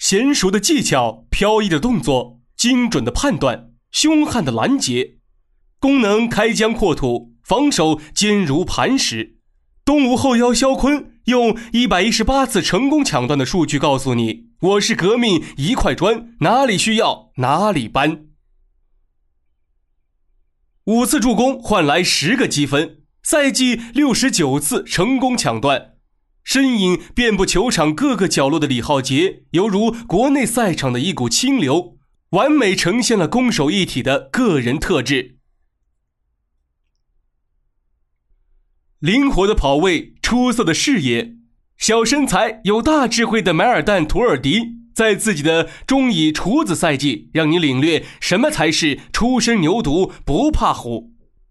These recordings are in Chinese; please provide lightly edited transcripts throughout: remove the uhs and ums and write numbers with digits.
娴熟的技巧，飘逸的动作，精准的判断，凶悍的拦截，功能开疆扩土，防守坚如磐石。东吴后腰萧坤用118次成功抢断的数据告诉你，我是革命一块砖，哪里需要哪里搬。5次助攻换来10个积分，赛季69次成功抢断，身影遍布球场各个角落的李浩杰，犹如国内赛场的一股清流，完美呈现了攻守一体的个人特质。灵活的跑位，出色的视野，小身材有大智慧的买尔旦图尔迪，在自己的中乙厨子赛季，让你领略什么才是初生牛犊不怕虎。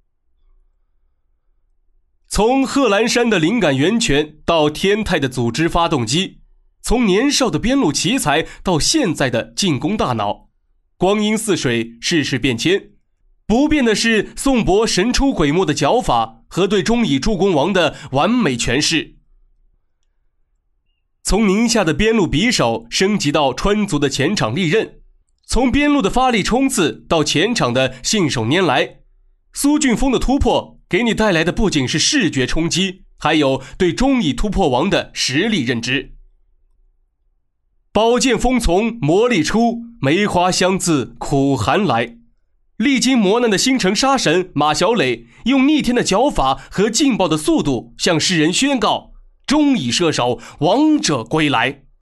从贺兰山的灵感源泉到天泰的组织发动机，从年少的边路奇才到现在的进攻大脑，光阴似水，世事变迁。不变的是宋博神出鬼没的脚法和对中乙助攻王的完美诠释。从宁夏的边路匕首升级到川族的前场利刃，从边路的发力冲刺到前场的信手拈来，苏俊峰的突破给你带来的不仅是视觉冲击，还有对中乙突破王的实力认知。宝剑锋从磨砺出，梅花香自苦寒来。历经磨难的星城杀神马小磊，用逆天的脚法和劲爆的速度向世人宣告：中乙射手王者归来。